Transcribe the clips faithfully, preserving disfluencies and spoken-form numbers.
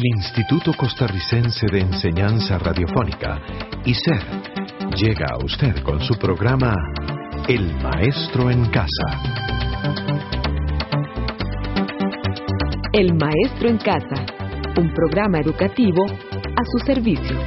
Instituto Costarricense de Enseñanza Radiofónica, I C E R, llega a usted con su programa El Maestro en Casa. El Maestro en Casa, un programa educativo a su servicio.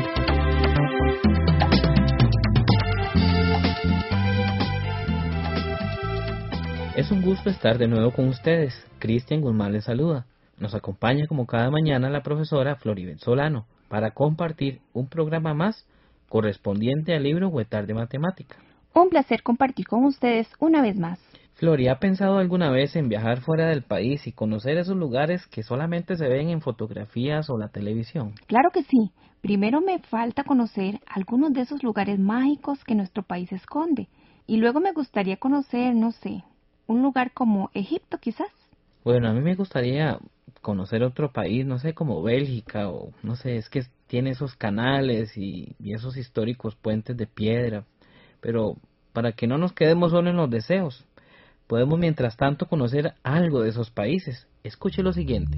Es un gusto estar de nuevo con ustedes. Cristian Guzmán les saluda. Nos acompaña como cada mañana la profesora Floribel Solano para compartir un programa más correspondiente al libro Huetar de Matemática. Un placer compartir con ustedes una vez más. Flori, ¿ha pensado alguna vez en viajar fuera del país y conocer esos lugares que solamente se ven en fotografías o la televisión? Claro que sí. Primero me falta conocer algunos de esos lugares mágicos que nuestro país esconde. Y luego me gustaría conocer, no sé, un lugar como Egipto quizás. Bueno, a mí me gustaría conocer otro país, no sé, como Bélgica o no sé, es que tiene esos canales y, y esos históricos puentes de piedra. Pero para que no nos quedemos solo en los deseos, podemos mientras tanto conocer algo de esos países. Escuche lo siguiente.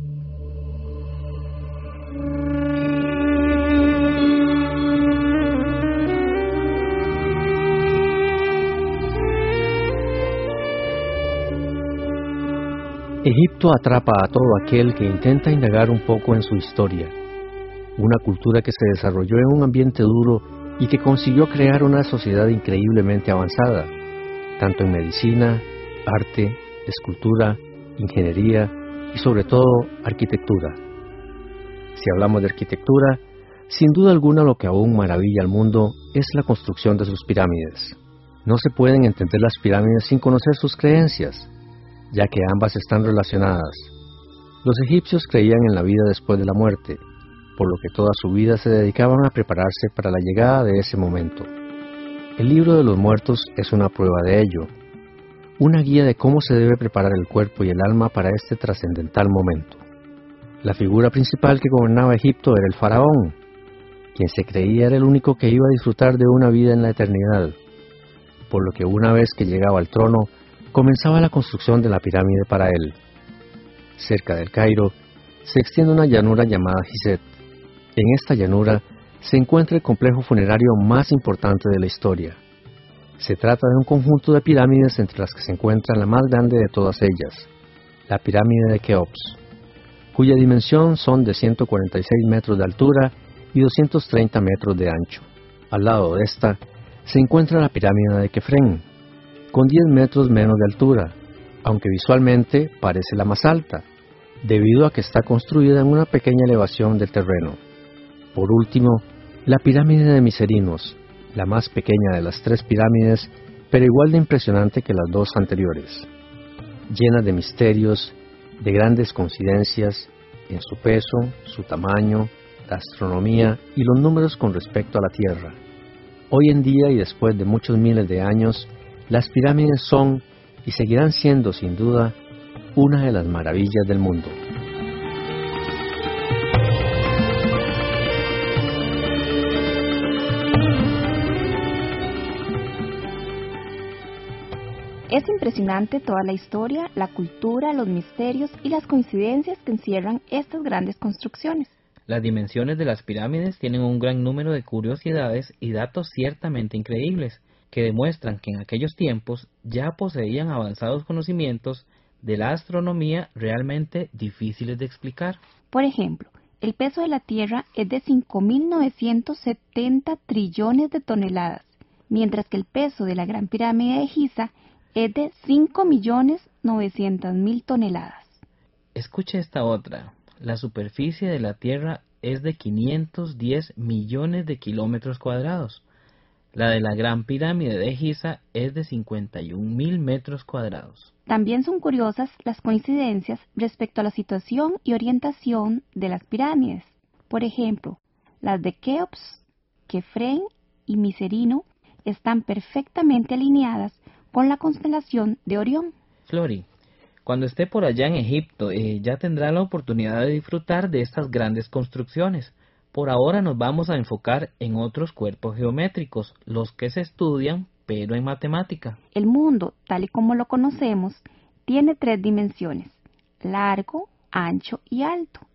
Egipto atrapa a todo aquel que intenta indagar un poco en su historia. Una cultura que se desarrolló en un ambiente duro y que consiguió crear una sociedad increíblemente avanzada, tanto en medicina, arte, escultura, ingeniería y sobre todo arquitectura. Si hablamos de arquitectura, sin duda alguna lo que aún maravilla al mundo es la construcción de sus pirámides. No se pueden entender las pirámides sin conocer sus creencias, ya que ambas están relacionadas. Los egipcios creían en la vida después de la muerte, por lo que toda su vida se dedicaban a prepararse para la llegada de ese momento. El libro de los muertos es una prueba de ello, una guía de cómo se debe preparar el cuerpo y el alma para este trascendental momento. La figura principal que gobernaba Egipto era el faraón, quien se creía era el único que iba a disfrutar de una vida en la eternidad, por lo que una vez que llegaba al trono, comenzaba la construcción de la pirámide para él. Cerca del Cairo se extiende una llanura llamada Gizeh. En esta llanura se encuentra el complejo funerario más importante de la historia. Se trata de un conjunto de pirámides entre las que se encuentra la más grande de todas ellas, la pirámide de Keops, cuya dimensión son de ciento cuarenta y seis metros de altura y doscientos treinta metros de ancho. Al lado de esta se encuentra la pirámide de Kefren, con diez metros menos de altura, aunque visualmente parece la más alta, debido a que está construida en una pequeña elevación del terreno. Por último, la pirámide de Miserinos, la más pequeña de las tres pirámides, pero igual de impresionante que las dos anteriores, llena de misterios, de grandes coincidencias en su peso, su tamaño, la astronomía y los números con respecto a la Tierra. Hoy en día y después de muchos miles de años, las pirámides son y seguirán siendo sin duda una de las maravillas del mundo. Es impresionante toda la historia, la cultura, los misterios y las coincidencias que encierran estas grandes construcciones. Las dimensiones de las pirámides tienen un gran número de curiosidades y datos ciertamente increíbles, que demuestran que en aquellos tiempos ya poseían avanzados conocimientos de la astronomía realmente difíciles de explicar. Por ejemplo, el peso de la Tierra es de cinco mil novecientos setenta trillones de toneladas, mientras que el peso de la Gran Pirámide de Giza es de cinco millones novecientas mil toneladas. Escuche esta otra. La superficie de la Tierra es de quinientos diez millones de kilómetros cuadrados. La de la Gran Pirámide de Giza es de cincuenta y un mil metros cuadrados. También son curiosas las coincidencias respecto a la situación y orientación de las pirámides. Por ejemplo, las de Keops, Kefren y Miserino están perfectamente alineadas con la constelación de Orión. Flori, cuando esté por allá en Egipto, eh, ya tendrá la oportunidad de disfrutar de estas grandes construcciones. Por ahora nos vamos a enfocar en otros cuerpos geométricos, los que se estudian, pero en matemática. El mundo, tal y como lo conocemos, tiene tres dimensiones: largo, ancho y alto.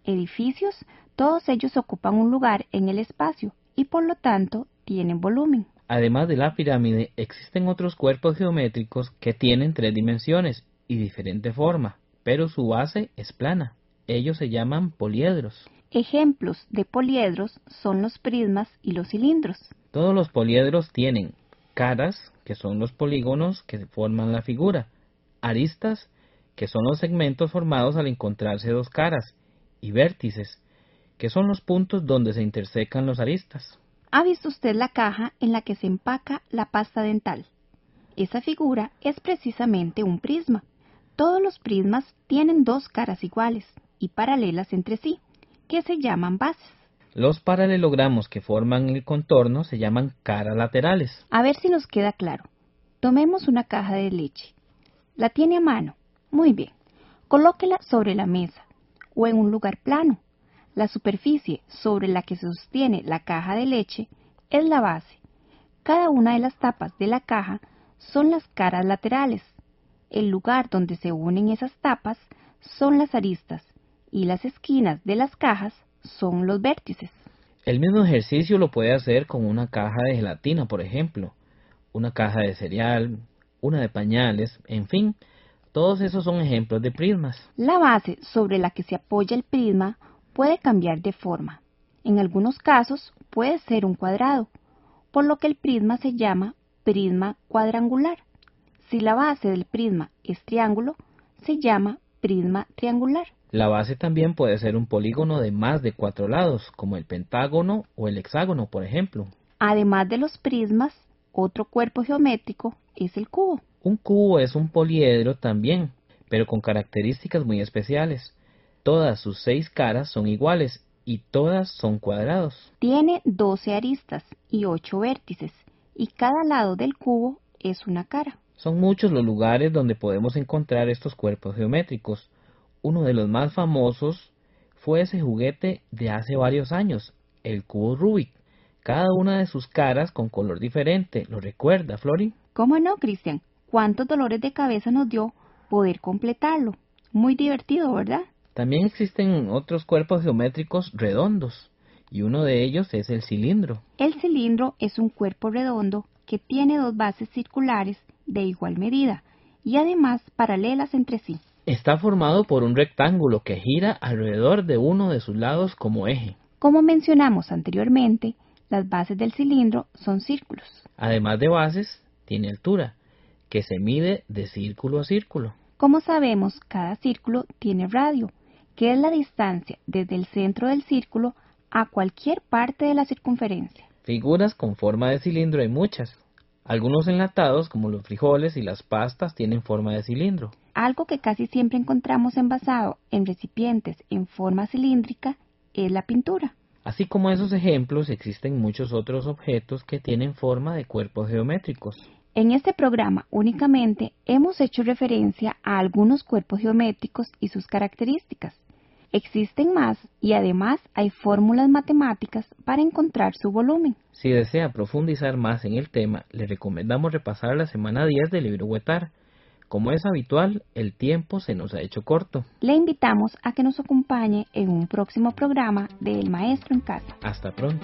edificios, todos ellos ocupan un lugar en el espacio y por lo tanto tienen volumen. Además de la pirámide, existen otros cuerpos geométricos que tienen tres dimensiones y diferente forma, pero su base es plana. Ellos se llaman poliedros. Ejemplos de poliedros son los prismas y los cilindros. Todos los poliedros tienen caras, que son los polígonos que forman la figura, aristas, que son los segmentos formados al encontrarse dos caras, y vértices, que son los puntos donde se intersecan los aristas. ¿Ha visto usted la caja en la que se empaca la pasta dental? Esa figura es precisamente un prisma. Todos los prismas tienen dos caras iguales y paralelas entre sí, que se llaman bases. Los paralelogramos que forman el contorno se llaman caras laterales. A ver si nos queda claro. Tomemos una caja de leche. ¿La tiene a mano? Muy bien. Colóquela sobre la mesa o en un lugar plano. La superficie sobre la que se sostiene la caja de leche es la base. Cada una de las tapas de la caja son las caras laterales. El lugar donde se unen esas tapas son las aristas y las esquinas de las cajas son los vértices. El mismo ejercicio lo puede hacer con una caja de gelatina, por ejemplo, una caja de cereal, una de pañales, en fin, todos esos son ejemplos de prismas. La base sobre la que se apoya el prisma puede cambiar de forma. En algunos casos puede ser un cuadrado, por lo que el prisma se llama prisma cuadrangular. Si la base del prisma es triángulo, se llama prisma triangular. La base también puede ser un polígono de más de cuatro lados, como el pentágono o el hexágono, por ejemplo. Además de los prismas, otro cuerpo geométrico es el cubo. Un cubo es un poliedro también, pero con características muy especiales. Todas sus seis caras son iguales y todas son cuadrados. Tiene doce aristas y ocho vértices, y cada lado del cubo es una cara. Son muchos los lugares donde podemos encontrar estos cuerpos geométricos. Uno de los más famosos fue ese juguete de hace varios años, el cubo Rubik. Cada una de sus caras con color diferente. ¿Lo recuerda, Flori? ¿Cómo no, Cristian? ¿Cuántos dolores de cabeza nos dio poder completarlo? Muy divertido, ¿verdad? También existen otros cuerpos geométricos redondos, y uno de ellos es el cilindro. El cilindro es un cuerpo redondo que tiene dos bases circulares de igual medida y además paralelas entre sí. Está formado por un rectángulo que gira alrededor de uno de sus lados como eje. Como mencionamos anteriormente, las bases del cilindro son círculos. Además de bases, tiene altura, que se mide de círculo a círculo. Como sabemos, cada círculo tiene radio, que es la distancia desde el centro del círculo a cualquier parte de la circunferencia. Figuras con forma de cilindro hay muchas. Algunos enlatados, como los frijoles y las pastas, tienen forma de cilindro. Algo que casi siempre encontramos envasado en recipientes en forma cilíndrica es la pintura. Así como esos ejemplos, existen muchos otros objetos que tienen forma de cuerpos geométricos. En este programa únicamente hemos hecho referencia a algunos cuerpos geométricos y sus características. Existen más y además hay fórmulas matemáticas para encontrar su volumen. Si desea profundizar más en el tema, le recomendamos repasar la semana diez del libro Huetar. Como es habitual, el tiempo se nos ha hecho corto. Le invitamos a que nos acompañe en un próximo programa de El Maestro en Casa. Hasta pronto.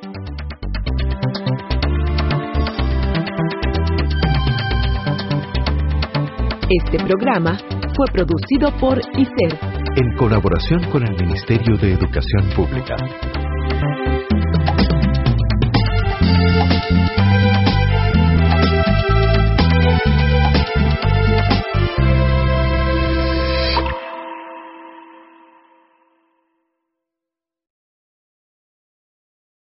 Este programa fue producido por I C E R, en colaboración con el Ministerio de Educación Pública.